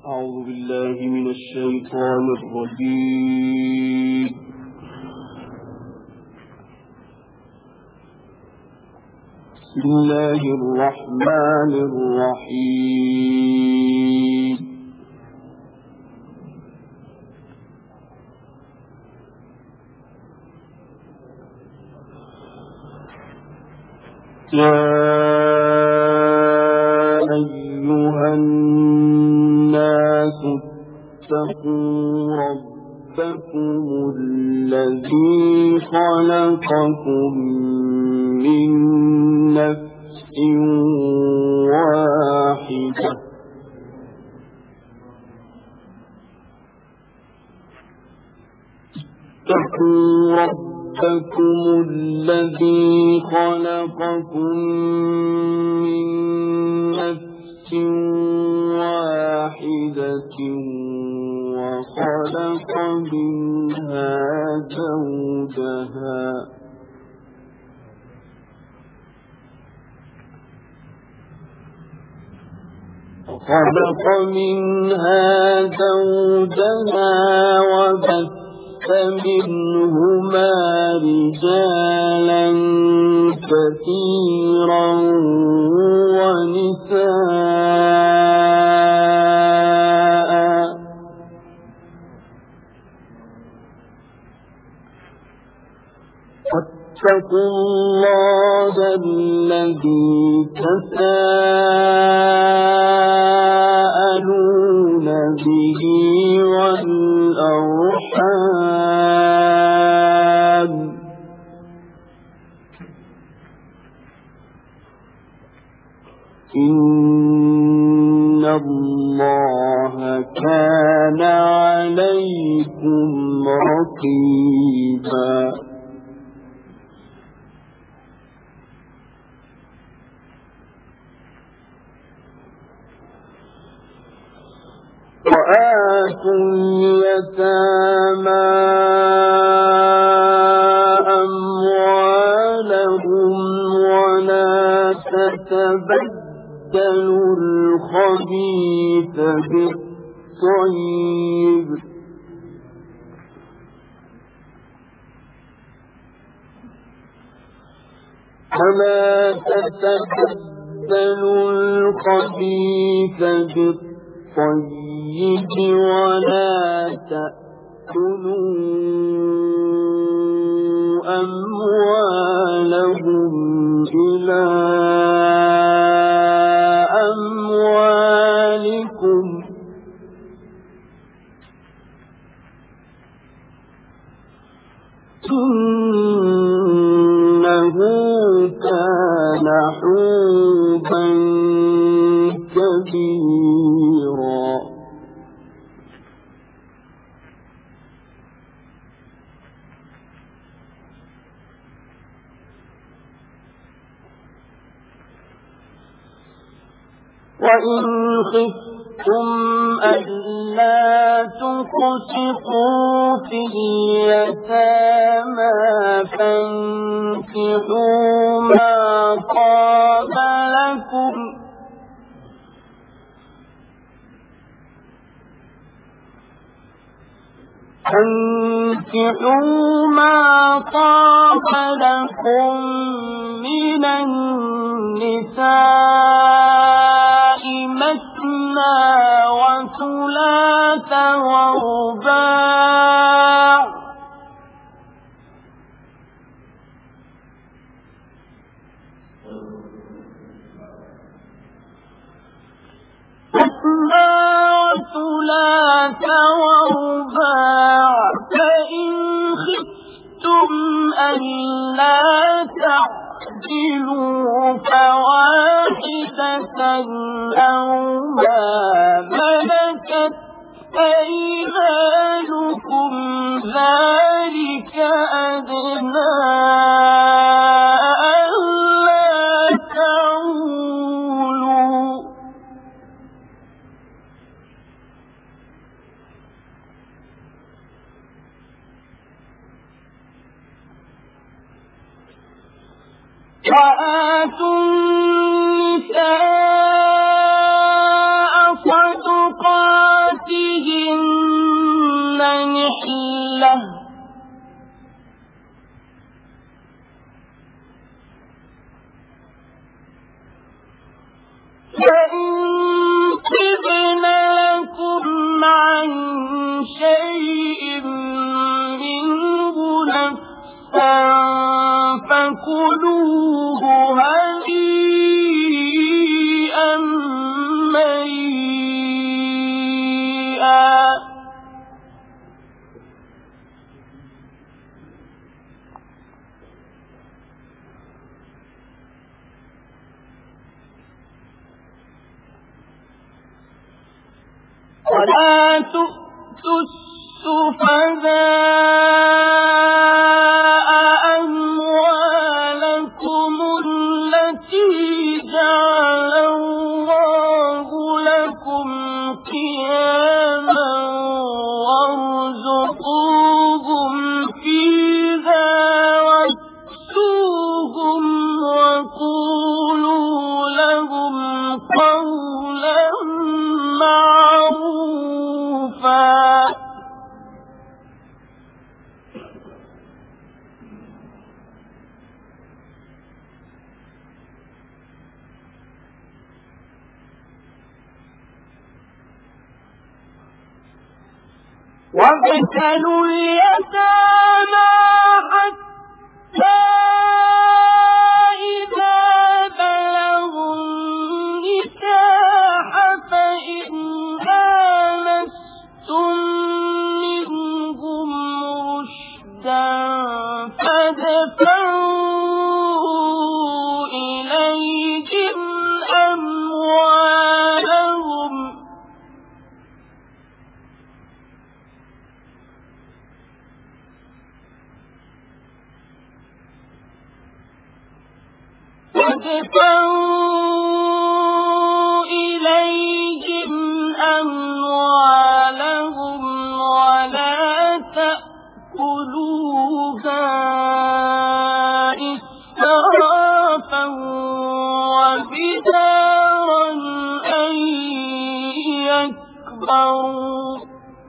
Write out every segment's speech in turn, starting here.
أعوذ بالله من الشيطان الرجيم. بسم الله الرحمن الرحيم. يا أيها الناس اتقوا ربكم الذي خلقكم من نفس واحدة الذي خلقكم من نفس واحدة وخلق منها زوجها وبث منهما رجالا كثيرا ونساء واتقوا الله الذي تساءلون به والأرحام إن الله كان عليكم رقيبا. وآتوا اليتامى أموالهم ولا تتبدلوا الخبيث بالطيب ولا تأكلوا أموالهم إلى أموالكم إنه كان حوبا كبيرا. وإن خفتم ألا تقسطوا في اليتامى فانكحوا ما طاب لكم من النساء مثنى وثلاث ورباع فإن خفتم ألا تعدلوا فواحدة أو ما ملكت أيمانكم ذلك أدنى ألا تعولوا. وآتوا النساء صدقاتهن شيئا ولا تؤتوا السفهاء أموالكم التي جعل الله لكم قياما وارزقوهم فيها واكسوهم وقولوا لهم قولا معروفا وابتلوا اليتامى حتى إذا بلغوا النكاح فإن آنستم منهم رشدا فادفعوا إليهم أموالهم ولا تأكلوها إسرافا وبدارا أن يكبروا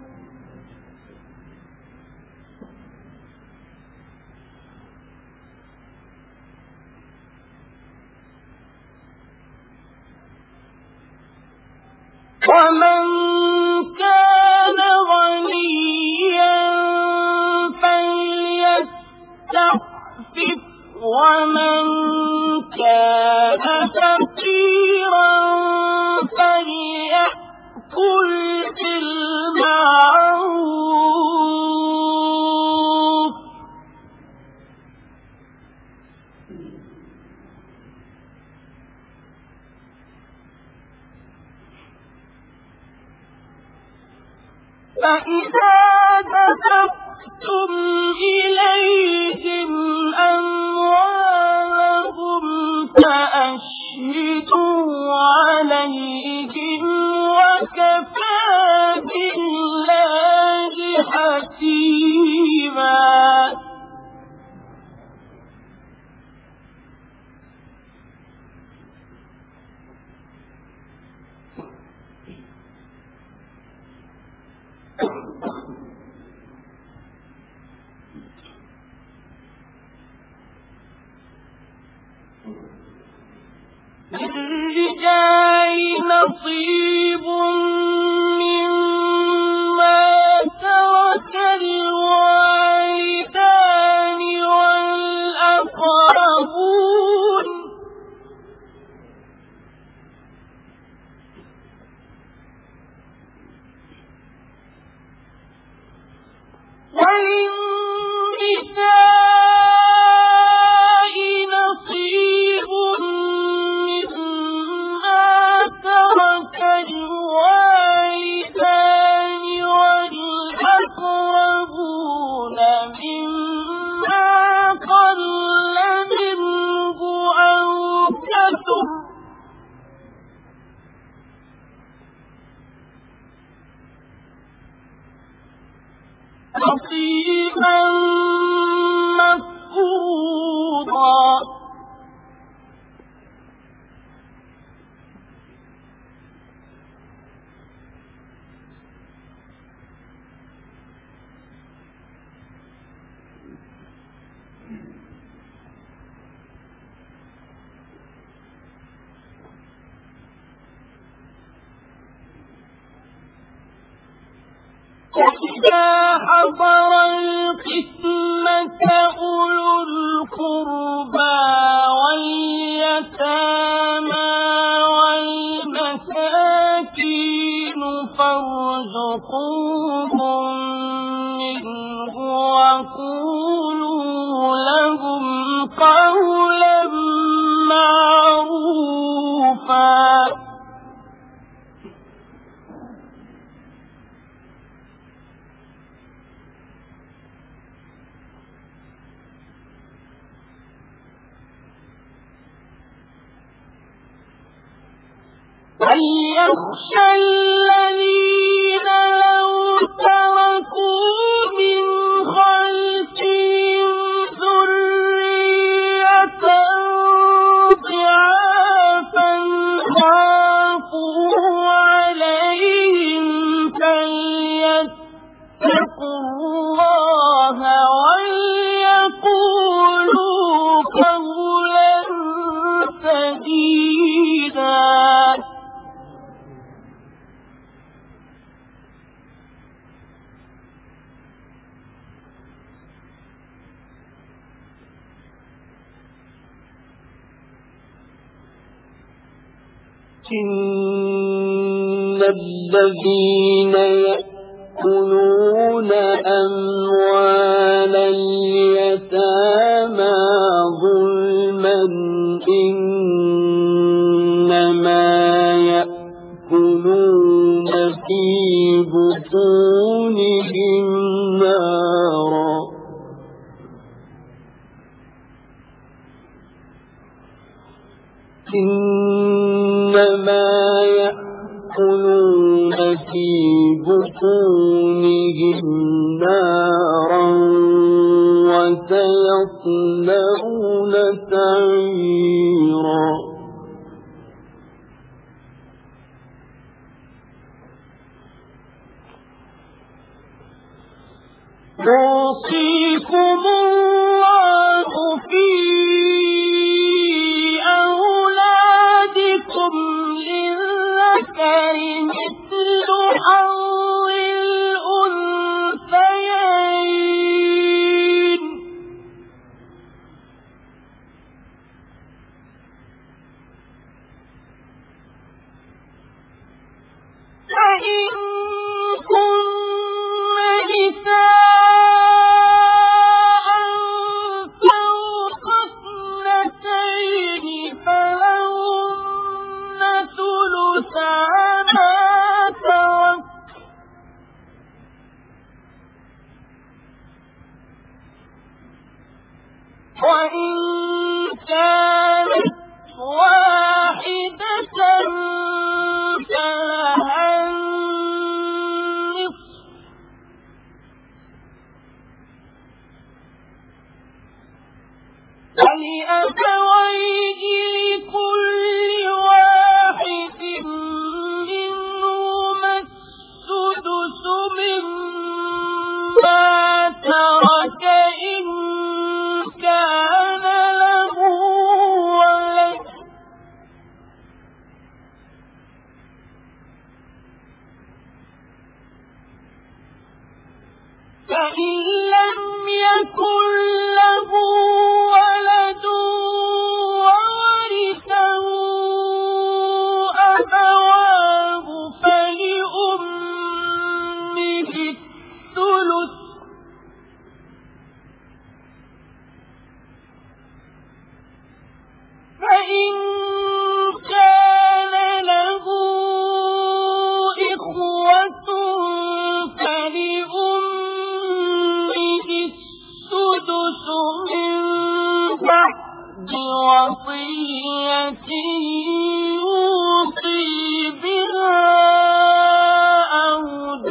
ومن كان غنيا فليستعفف ومن كان فقيرا فليأكل بالمعروف فإذا دفعتم إليهم أموالهم فأشهدوا عليهم وكفى بالله حسيبا للرجال نصيب مما ترك الوالدان والأقربون وللنساء نصيب الوالدان والأقربون مما قل منه أو كثر نصيبا مفروضا وإذا حضر القسمة أولو القربى واليتامى والمساكين فارزقوهم منه وقولوا لهم قولا معروفا وليخشى الذين لو تركوا من خلفهم ذرية ضعافا خافوا عليهم فليتقوا الله وليقولوا قولا سديدا إن الذين يأكلون أموال اليتامى ظلما إنما يأكلون في بطونهم نارا إنما يأكلون في بطونهم نارا وسيصلون سعيرا يوصيكم الله في أولادكم للذكر مثل حظ الأنثيين فإن كن نساء فوق اثنتين فلهن ثلثا ما ترك وإن كانت واحدة فلها النصف ولأبويه لكل واحد منهما السدس مما ترك إن كان له ولد فإن لم يكن له ولد وورثه أبواه فلأمه الثلث فإن كان له إخوة فلأمه السدس من بعد وصية يوصي بها أو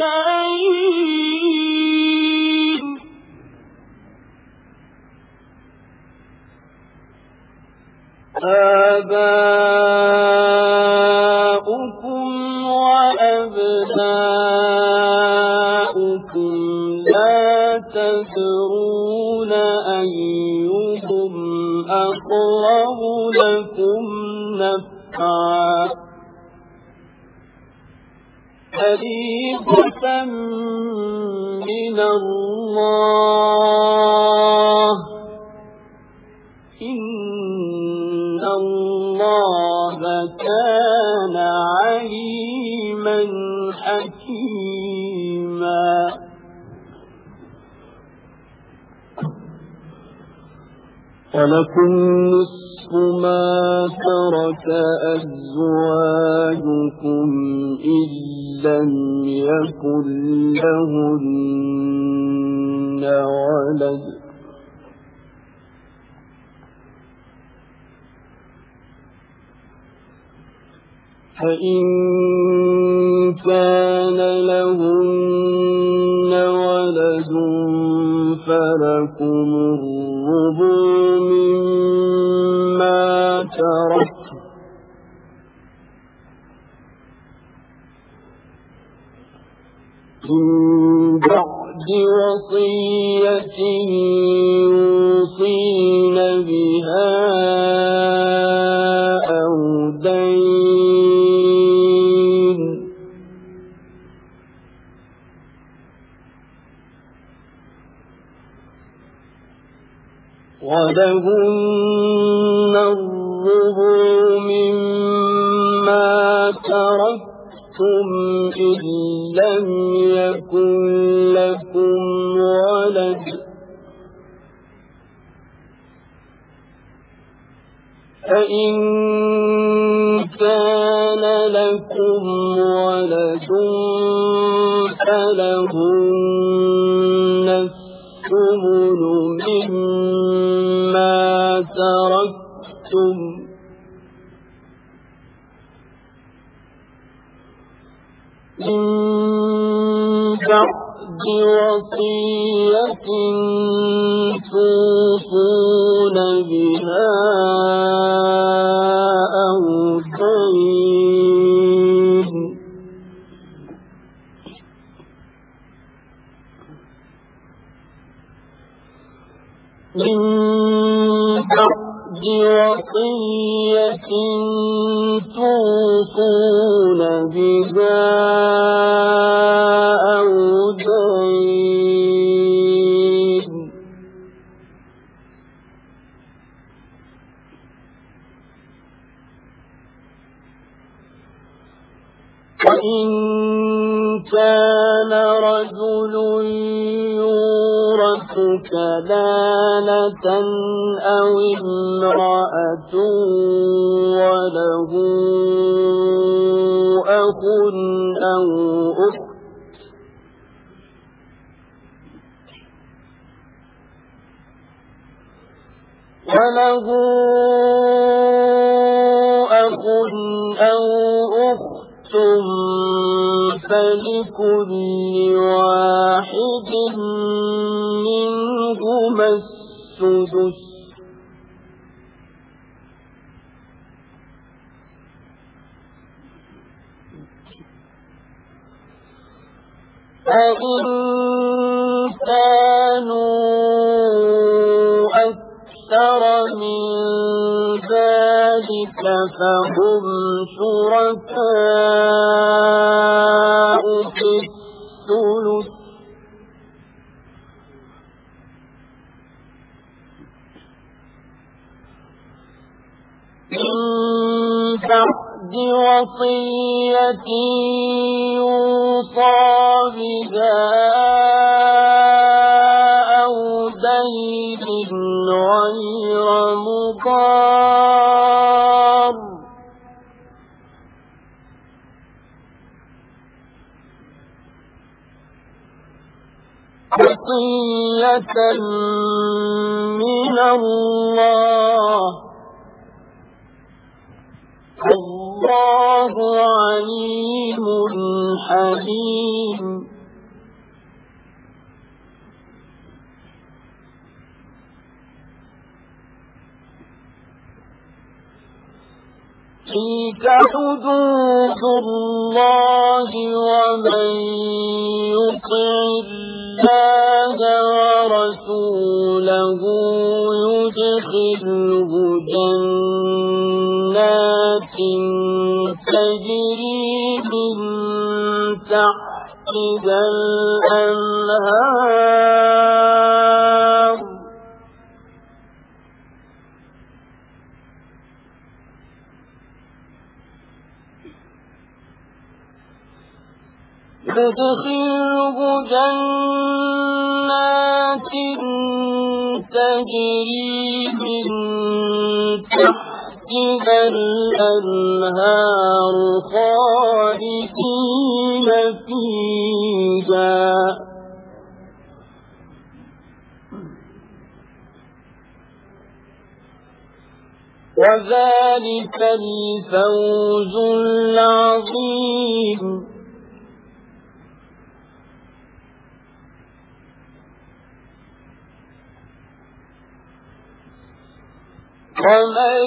دين آباؤكم وأبناؤكم لا تدرون أيهم أقرب لكم نفعا فريضة من الله إن الله كان عليما حكيما رحيما ولكم نصف ما ترك أزواجكم إن لم يكن لهن ولد فإن كان لهن ولد فلكم الربع مما ترك من بعد وصية يوصين بها أو دين ولهن الربع مما تركتم إن لم يكن لكم ولد فإن كان لكم ولد فلهن الثمن مما تركتم من بعد وصية توصون بها أو دين من بعد وصية توصون بها أو دين وإن كان رجل يورث كلالة أو امرأة وله أخ أو أخت فلكل واحد منهما السدس فإن كانوا أكثر من ذلك فهم شركاء في الثلث من بعد وصية يوصى بها أو دين غير مضار وصية من الله والله عليم حليم تلك حدود الله ومن يطع الله ورسوله يدخله جنات تجري من تحتها الأنهار يدخله جنات تجري من تحتها الأنهار خالدين فيها وذلك الفوز العظيم. ومن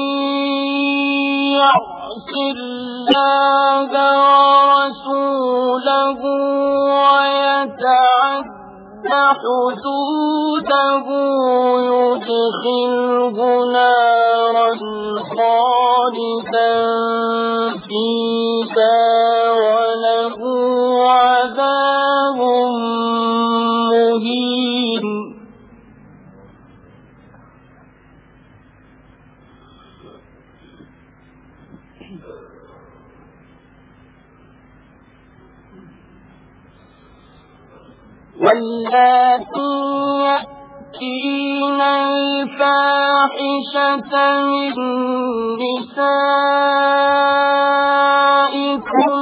يعص الله ورسوله ويتعد حدوده يدخله نارا خالدا فيها وله عذاب مهين. واللاتي يأتين الفاحشة من نسائكم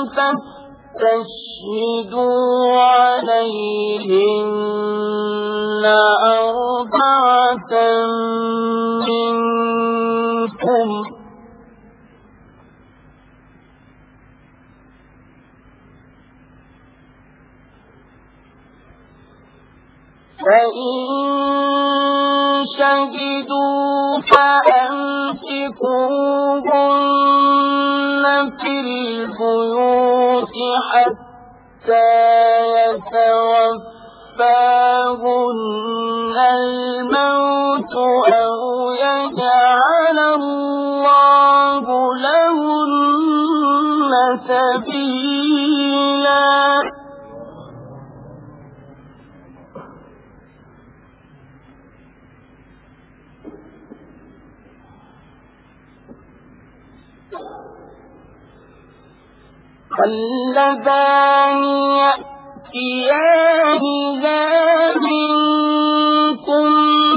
فاستشهدوا عليهن أربعة منكم فإن شهدوا فأمسكوهن في البيوت حتى يتوفاهن الموت أو يجعل الله لهن سبيلا. اللذان يأتيانها منكم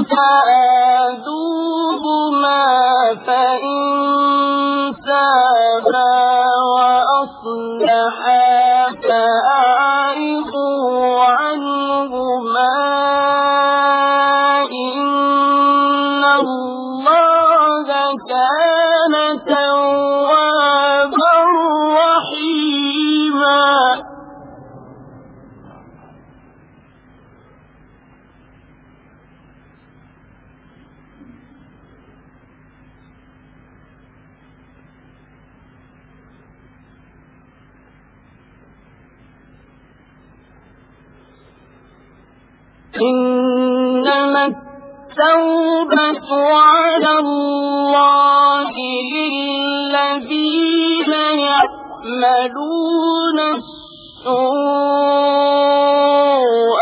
فآذوهما فإن تابا وأصلحا فأعرضوا عنهما إن الله كان توابا رحيما. إنما التوبة على الله للذين يعملون السوء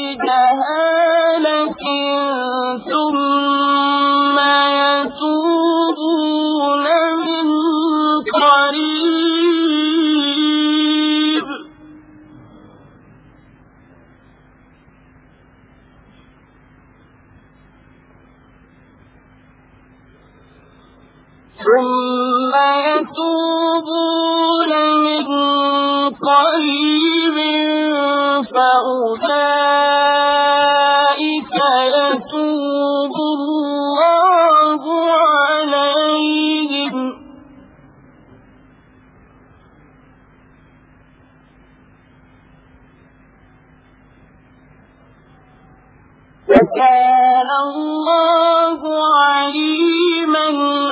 بجهالة ثم يتوبون من قريب فأولئك يتوب الله عليهم وكان الله عليما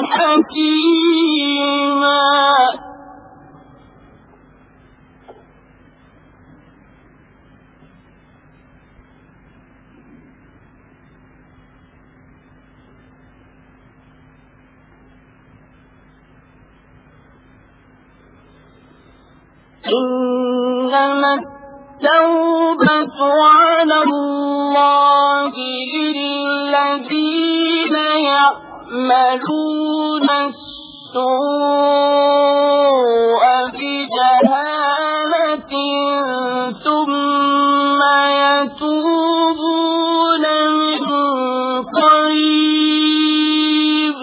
حكيما. إنما التوبة على الله للذين يعملون السوء بجهالة ثم يتوبون من قريب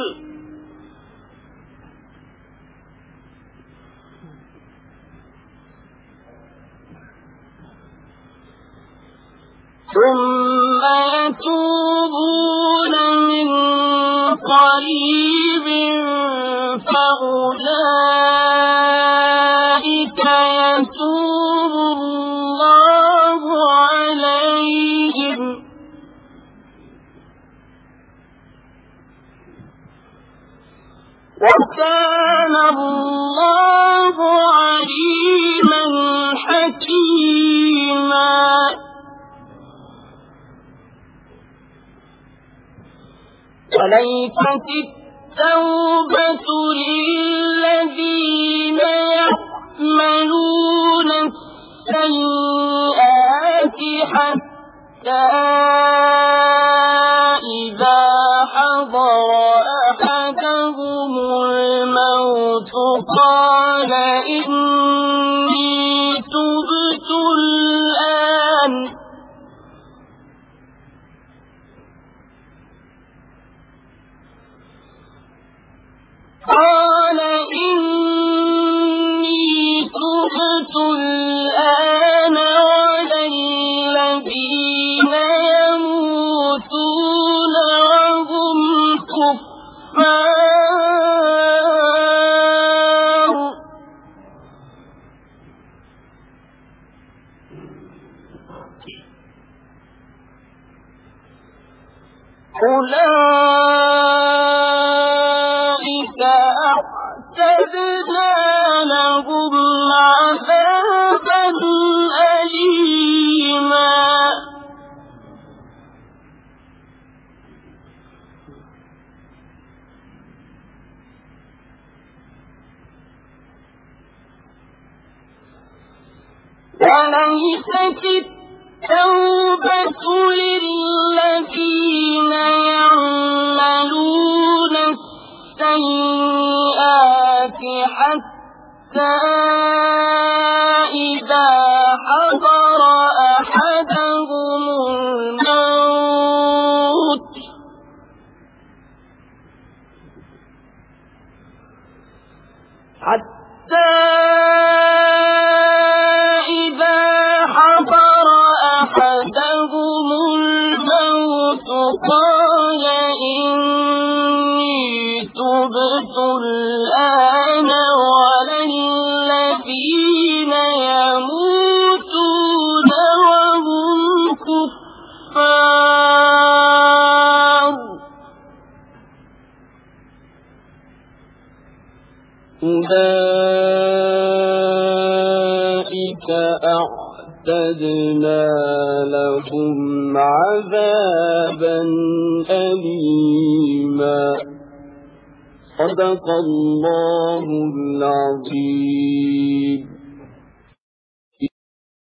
فأولئك يتوب الله عليهم وكان الله عليما حكيما وليست التوبة للذين يعملون السيئات حتى إذا حضر أحدهم الموت قال إني تبت الآن ولا الذين يموتون وهم كفار أولئك أعتدنا لهم عذابا أليما وليست التوبة للذين يعملون السيئات حتى إذا حضر أحدهم الموت قال إني تبت الآن ولا الذين يموتون وهم كفار أولئك أعتدنا لهم عذابا أليما صدق الله العظيم.